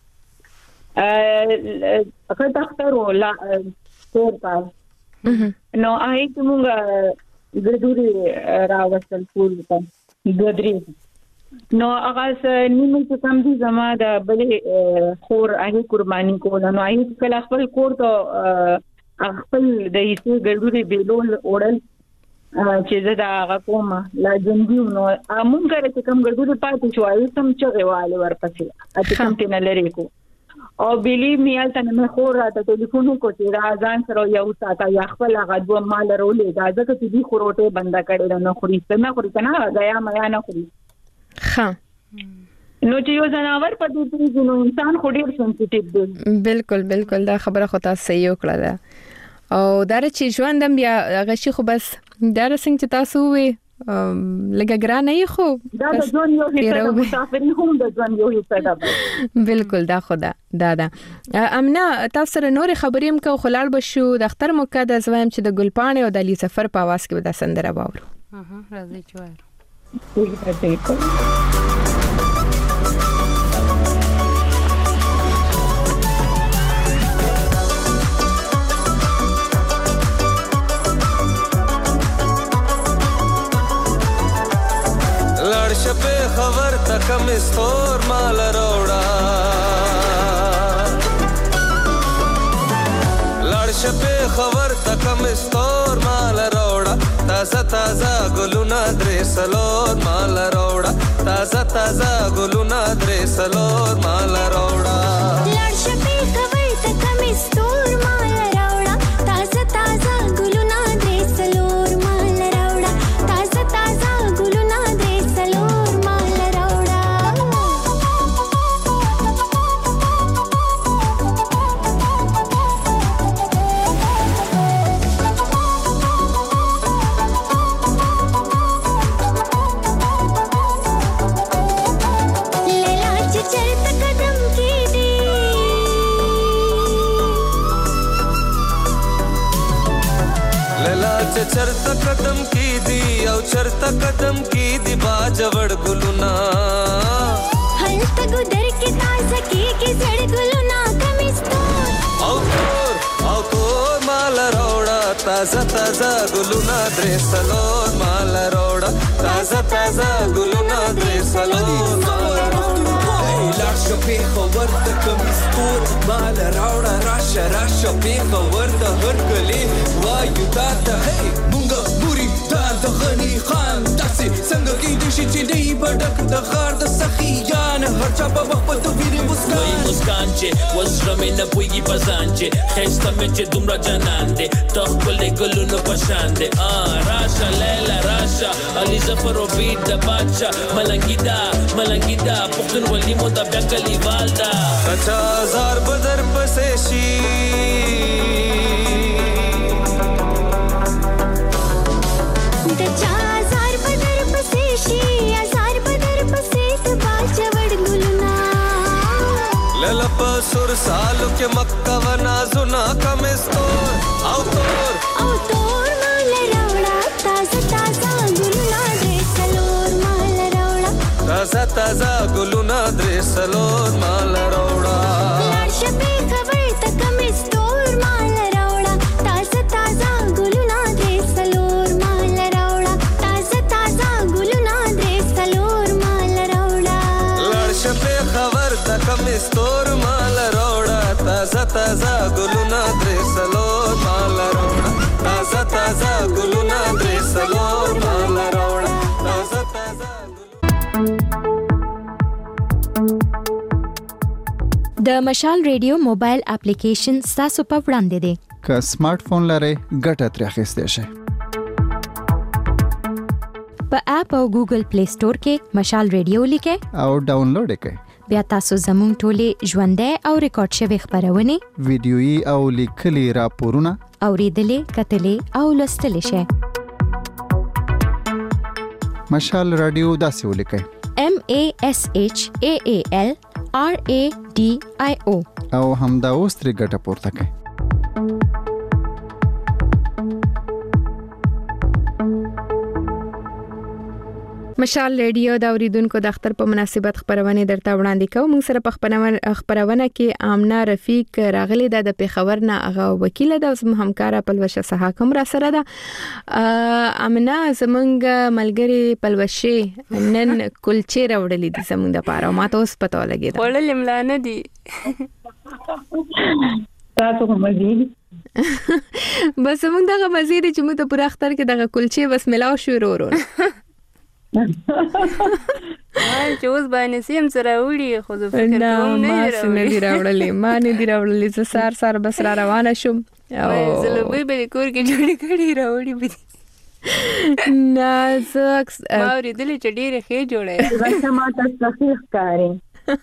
اګه ډاکټر ولا کور کار نو آی کومه ګډوري راوستل کول ته ګډري نو هغه نیمه چې کم دي زما د بلې خور هغه قرباني کول نو آی کله خپل کور ته خپل د هیڅ ګډوري بیلول اورل چې زه دا هغه کومه لا جنګیو نو مونږ چې کم ګډوري پاتې شو آی سم چې غواړي ورپسې اته کوم تنه لري کو او بلیو میال ته نه خور راته ټلیفون کو چې راځان سره یو ساته یا خپل غدو مال رولې دا ځکه چې دې خوروټه بند کړي نه خوري څنګه خوري کنه غیا میا نه خوري ها نو چې یو ځناور په دې کې نو انسان خو ډیر سنسټیټ دی بالکل دا خبره خو تاسو صحیح وکړه او دا چې ژوندم بیا غشي خو بس دا څنګه چې تاسو وې لګا ګرانه یې خو دا د ځون یو حصہ د مسافرین هم د ځون یو حصہ ده بالکل دا خدا دا امنا تاسو سره نور خبرې هم کو خلال بشو د اختر موقع د زویم چې د ګلپانې او د علي سفر په आवाज کې ودا سندره باورو راځي چوار لړ شپه خبر تک مستور مال روړا لړ شپه خبر تک مستور مال روړا تازه ګلونه درې سلور مال روړا تازه ګلونه درې سلور مال روړا لړ شپه خبر تک مستور مال روړا تازه ګلونه درې سلور مال روړا تازه ګلونه چرتا قدم کی دی او چرتا قدم کی دی باجوړ ګلونا هلت ګدر کی تازه کی زړ ګلونا کمستور او کور مال روړا تازه ګلونا درې سلور مال روړا تازه ګلونا درې سلور مال روړا لار شپې خبر د کمستور مال راوړه راشه په خبر د هر کلی وایو تا ته مونږ نوري تا د غني خان تاسو څنګه کې د شي چې دی بډک د غار د سخیان هر چا په وخت په ویری مسکان چې وسره مې نه پويږي پزان چې خسته مې چې دومره جنان دې تخپل ګلونو پشان دې راشه لیلا راشه علي ظفر او بیت د بادشاہ ملنګیدا پختون ولي مو د بیا کلیوال دا 50,000 بدر پسې شي سر سالو کے مکہ و نازنا کمستور او تور مال روڑا تازه گلونا درې سلور مال روڑا تازه گلونا درې سلور مال روڑا لړ شپې خبر تک مستور مال روڑا تازه گلونا درې سلور مال روڑا تازه گلونا درې سلور مال روڑا لړ شپې خبر تک مستور مال روڑا تازه گلونا درې سلور مال روڑا تازه گلونا درې سلور مال روڑا تازه د مشال ریډیو موبایل اپلیکیشن تاسو په وړاندې دی که سمارټ فون لرئ ګټه ترې اخیستئ شئ په اپ او ګوګل پلی سٹور کې مشال ریډیو لیکئ او ډاونلوډ کړئ. بیا تاسو زموږ ټولې ژوندۍ او ریکارډ شوی خبرونه ویډیويي او لیکلي راپورونه اوریدلې کتلې او لوستلې شئ. مشال رادیو داسې ولیکئ MASHAAL RADIO او همدا اوس ترې ګټه پورته کړئ. مشال ریډیو د اوریدونکو د اختر په مناسبت خبرونه درته وړاندې کوم. موږ سره په خبرونه کې آمنه رفیق راغلی د پیښور نه هغه وکیل ده او زموږ همکارا پلوشه صحاکم را سره ده. آمنه زمونږ ملګری پلوشه نن کلچې راوړلې دي زموږ د پاره ما ته اوس پته ولګی دا وړل ملانه دي تاسو هم دي بس موږ دغه مزید چې موږ ته پر اختر کې دغه کلچې بس ملاو شو ورو چې اوس باندې سیم سره وړي خو زه فکر کوم نه راوړلې ما نه دی راوړلې زه سار بس را روانه شم او زلوبې به کور کې جوړې کړې راوړي به نه زه ما ورېدلې چې ډېرې ښې جوړې راته ما تاسو ښه ښکاري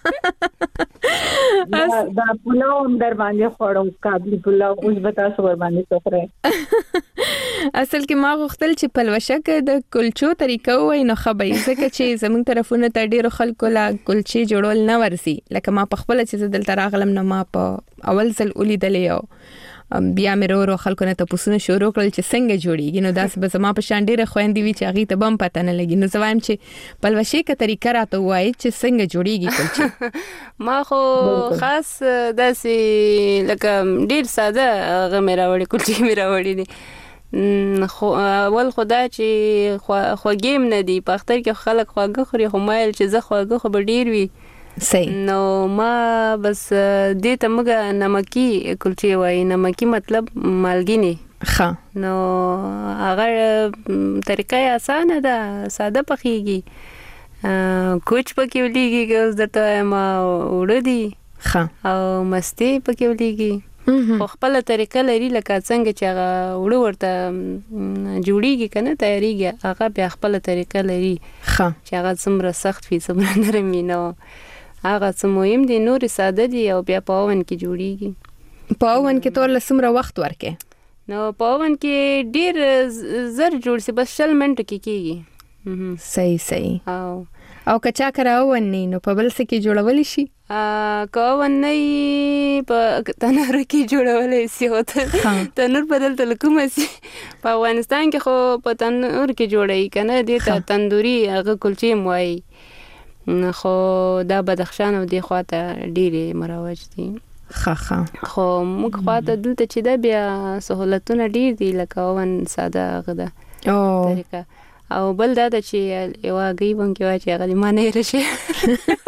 دا پلاو در باندې خوړو قابلی پلاو اوس به تاسو ور باندې سفره اصل کې ما غوښتل چې پلوشه کې د کلچو طریقه وای نو خبرې ځکه چې زموږ طرفونه ته ډیرو خلکو لا کلچې جوړول نه ورسي لکه ما په خپل چې دلته راغلم نو ما په اول ځل ولیدلې او بیا مې ورو خلکو نه تاسو شروع کړل چې څنګه جوړیږي نو داس به زما په شان ډیره خويندې وی چې هغه ته بم پته نه لګي نو زوایم چې پلوشه کې طریقه راته وای چې څنګه جوړیږي کلچې ما خو خاص داسې لکه ډیر ساده غمه راوړي کلچې مې راوړي دي خو اول خدا چې خوږیم نه دی په اختر کې خلک خواږه خوري خو مایل چې زه خواږه خو به ډیر وي صحیح نو ما بس دې ته موږ نمکی کلچې وای نمکی مطلب مالګینی ښه نو هغه طریقه آسانه ده ساده پخېږي کوچ پکې ولېږي اوس درته ما وړه دي ښه او مستی پکې ولېږي خو خپل طریقه لري لکه څنګه چې هغه وړه ورته جوړیږي کنه تیاریږي هغه بیا خپل طریقه لري ښه چې هغه څومره سخت وي څومره نرم وي نو هغه څه مهم دي نور ساده دي او بیا په اوون کې جوړیږي په اوون کې تور لسمره وخت ورکې نو په اوون کې ډیر زر جوړ سي بس 40 منټه کې کیږي صحیح او کچا کراون نو په بل څه کې جوړول شي کوون نه په تنور کې جوړول شي او تنور بدل تل کوم شي په افغانستان کې خو په تنور کې جوړي کنه دې ته تندوري هغه کلچې موای خو دا بدخشان او دی خواته ډېرې مروج دي ښه خو موږ خواته دلته چې دا بیا سہولتونه ډېر دي لکه اون ساده غدا طریقه او بل دا چې یو هګۍ باندې واچي هغه دې معنی راشي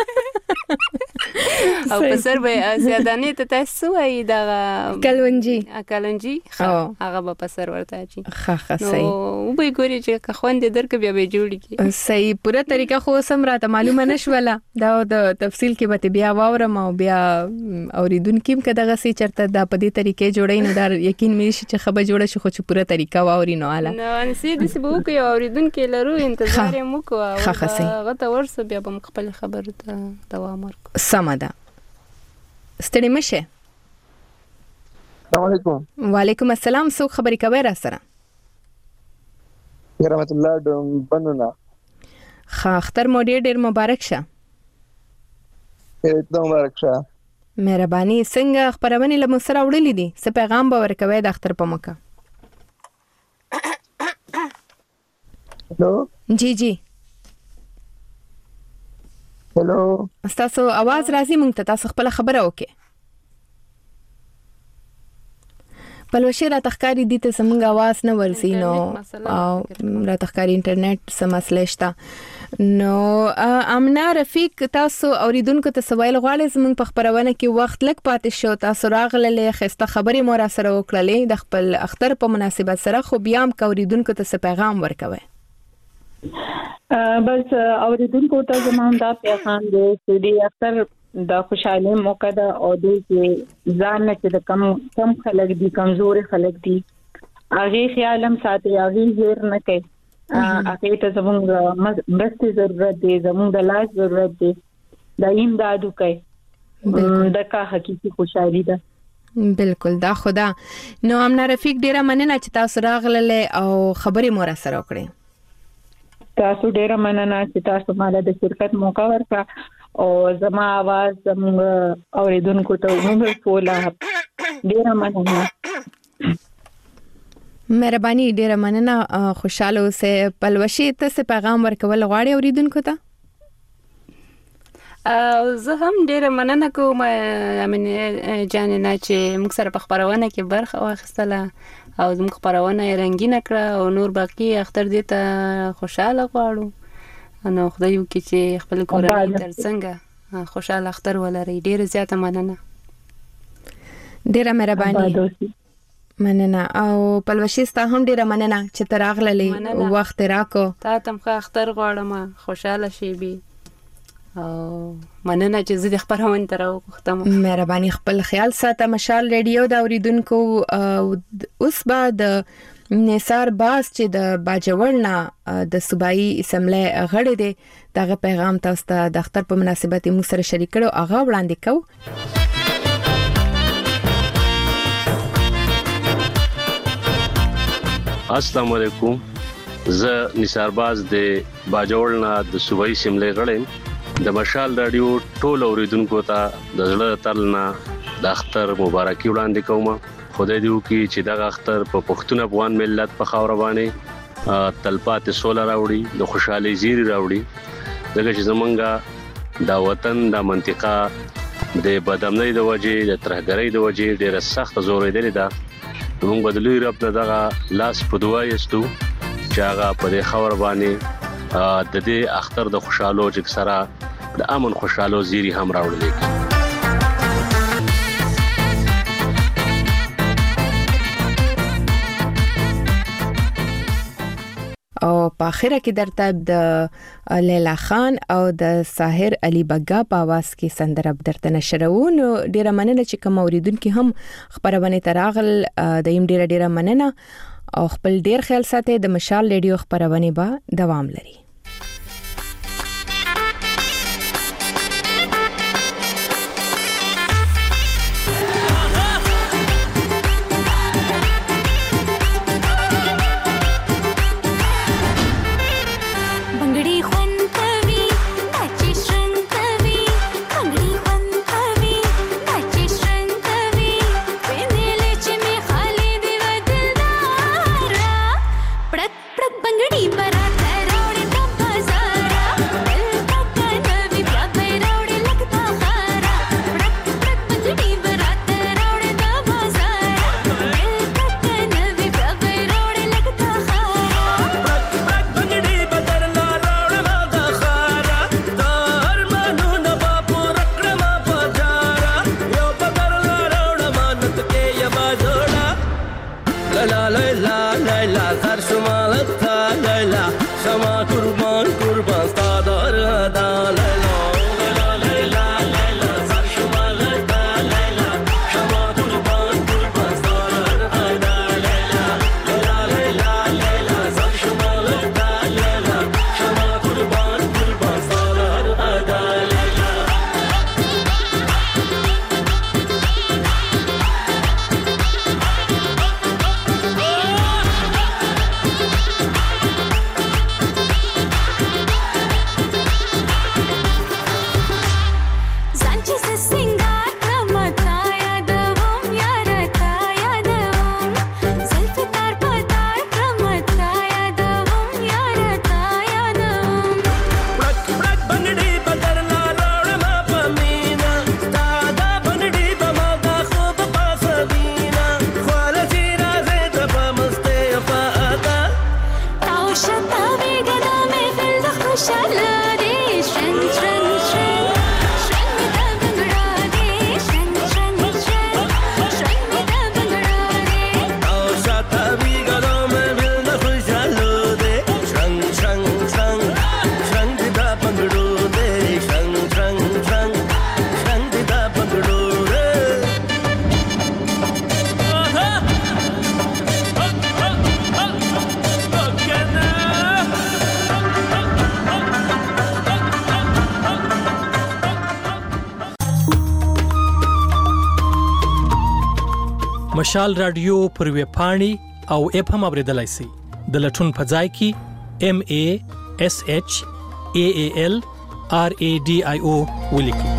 او په سر به زیادانه ته تاسو وای دا کلونجی هغه به په سر ورته چی ښه صحیح او به ګوري چې خوند درک بیا به جوړی کی صحیح پوره طریقه خو سم راته معلومه نشوله دا د تفصیل کې به بیا واورم او بیا اوریدونکو کې دغه سي چرته د په دې طریقې جوړی نه دار یقین مې شي چې خبره جوړه شي خو چې پوره طریقه واوري نو اله نو انسي د سبو کې اوریدونکو لرو انتظار یې مو کو هغه ته ورسه بیا به خپل خبره ته دوام ورکو سمده ستړي مشه السلام علیکم وعلیکم السلام سو خبرې کوي را سره رحمت الله بنونه اختر مو ډېر مبارک شه ډېر مبارک شه مهرباني څنګه خبرونه له مسره وړلې دي څه پیغام به ورکوي د اختر په موقع هلو جی هلو تاسو आवाज راځي مونږ ته تاسو خپل خبره وکړئ پلوشه را تخکاری دي ته زمونږ आवाज نه ورسي نو او را تخکاری انټرنیټ سم مسله شته نو امنا رفیق تاسو اوریدونکو ته سوال غواړم زمونږ په خبرونه کې وخت لګ پاتې شو تاسو راغللې خسته خبرې مو را سره وکړلې د خپل اختر په مناسبت سره خو بیا هم اوریدونکو ته پیغام ورکوي بس اوریدونکو ته زموږ دا پیغام دی چې د اختر د خوشاله موقع ده او د ځان نه چې د کم خلک دي کمزور خلک دي هغه خیال هم ساتي هغه زیر نه کوي هغه ته زموږ مرستې ضرورت دی، زموږ د لاس ضرورت دی، د امدادو کوي د کا حقيقي خوشحالي ده. بالکل دا خدا. نو امنا رفیق ډیره مننه چې تاسو راغله او خبرې مو را سره وکړې. تاسو ډیره مننه چې تاسو مالا د شرکت موقع ورکړه او زما आवाज زموږ اوریدونکو ته عمومي کوله. ډیره مننه. مهرباني، ډیره مننه. خوشاله اوسه. پلوشي ته څه پیغام ورکول غواړي اوریدونکو ته؟ زه هم ډیره مننه کوم امینه جاننه چې موږ سره په خبرونه کې برخه واخیستله او زموږ خبرونه یې رنگینه کړه او نور باقي اختر دې ته خوشاله غواړو. نو خدای وکړي چې خپل کورنۍ ترڅنګ خوشاله اختر ولري. ډیره زیاته مننه. ډیره مهرباني. مننه. او پلوشي ستا هم ډیره مننه چې ته راغلې، وخت راکو. تا تم ښه اختر غواړم، خوشاله شې بي او مننه چې زه د خبرونه تر وختم. مهرباني. خپل خیال ساته. مشال ریډیو دا اوریدونکو اوس بعد نثار باز چې د باجوړنا د صوبایي اسمبلی غړی دی، دغه پیغام تاسو ته د اختر په مناسبت مو سره شریک کړو، هغه وړاندې کوو. السلام علیکم. زه نثار باز د باجوړنا د صوبایي اسمبلی غړی. د مشال رادیو ټول اوریدونکو ته د زړه تلنا د اختر مبارکي وړاندې کوم. خدای دې وکړي چې دغه اختر په پښتون افغان ملت په خاور باندې تلپاتې سوله راوړي، د خوشحالي زیری راوړي. دغه چې زمونږه د وطن د منطقه د بدامنۍ د وجې د ترهګرۍ د وجې ډېره سخت زورېدلې ده. موږ بدلوي رب دغه لاس په دعا یستو چې هغه په دې خاور باندې د دې اختر د خوشحالو چې سره د امن خوشحالو زیری هم راوړل. او په اخره کې درته د لیلا خان او د ساحر علي بګا په आवाज کې سندره درته نشرو. نو ډیره مننه چې کوم اوریدونکو هم خبرونه تراغل. د یم ډیره مننه او خپل ډیر خیال ساتي. د مشال ریډیو خبرونه به دوام لري. مشال رادیو پر ویب پاڼې او اپ هم اوریدلای شئ د لټون په ځای کې MASHALRADIO ولیکئ.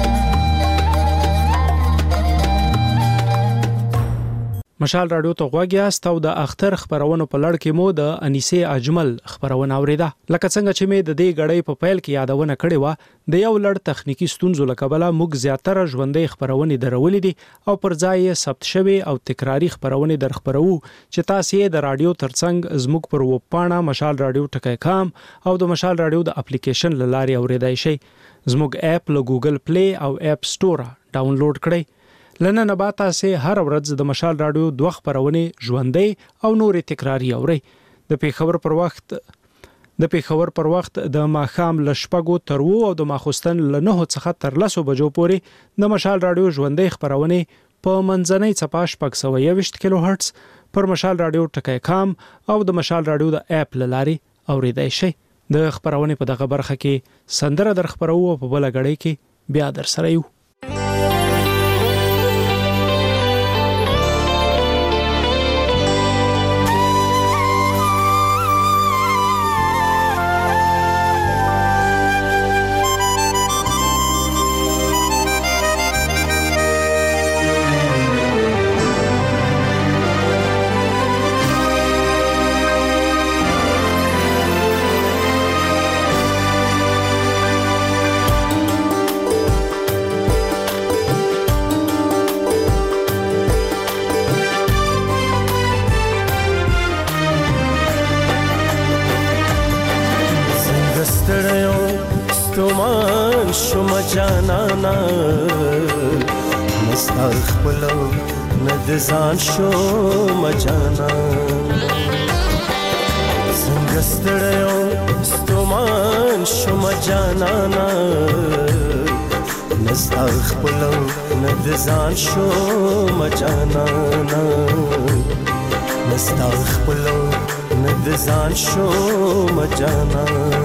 مشال رادیو ته غوږی است او د اختر خبرونو په لړ کې مو د انیسه اجمل خبرونه اوریده. لکه څنګه چې مې د دې غړې په پیل کې یادونه کړې و د یو لړ تخنیکی ستونزو لکبله موږ زیاتره ژوندۍ خبرونه درولې دي او پر ځای ثبت شوی او تکراری خبرونه درخبرو چې تاسو یې د رادیو ترڅنګ زموږ پر وب پاڼه مشال رادیو ټکی کام او د مشال رادیو د اپلیکیشن لاري اوریدای شئ. زموږ اپ له ګوګل پلی او اپ سٹور ډاونلوډ کړئ. لنه نباتا سه هر ورځ د مشال رادیو دوه خبرونه ژوندۍ او نورې تکراری اوري. د پیښور پر وخت د ماخام لشپګو تر وو او د ماخوستن له 9 څخه تر 10 بجو پورې د مشال رادیو ژوندۍ خبرونه په منځنۍ چپاش 520 کیلو هرتز پر مشال رادیو ټکی کام او د مشال رادیو د اپ لاري اوریدای شئ. د خبرونه په دغه برخه کې سندره در خبرو په بل غړې کې بیا در سره یو. جانانا مستخبلو ندزان شو مجانا سنگستڑیو ستومان شو مجانانا مستخبلو ندزان شو مجانا مستخبلو ندزان شو مجانا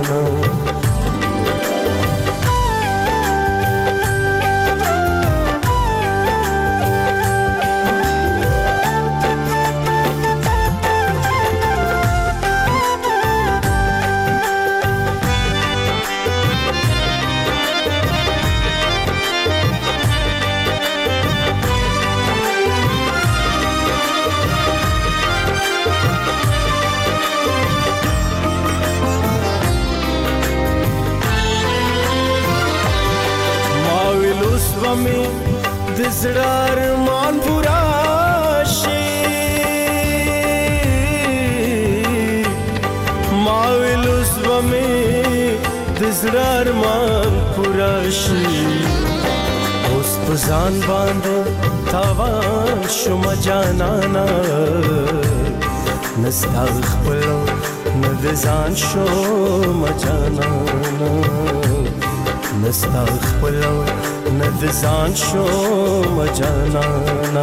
دزړار مان پورا شي ماویلوس ومه دزړار مان پورا شي اوس پزان باندې تاوان شوم جانانا نستغفلو ندزان شوم جانانا نستغفلو ندزان شو مجانانا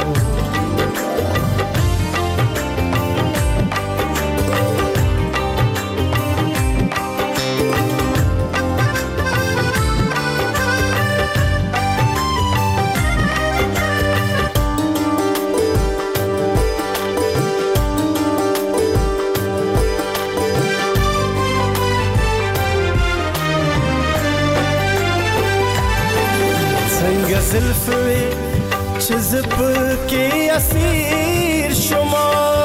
زلفوی چزب کی اسیر شما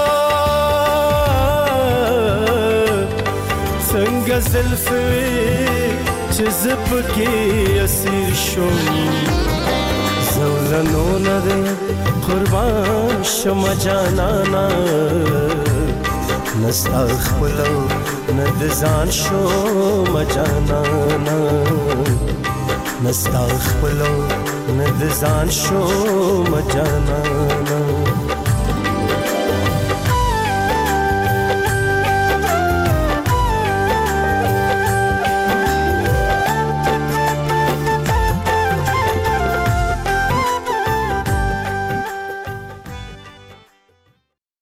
سنگ زلفوی چزب کی اسیر شما زولنو نده قربان شما جانانا نستغفلو ندزان شما جانانا نستغفلو ندزان شو مجانا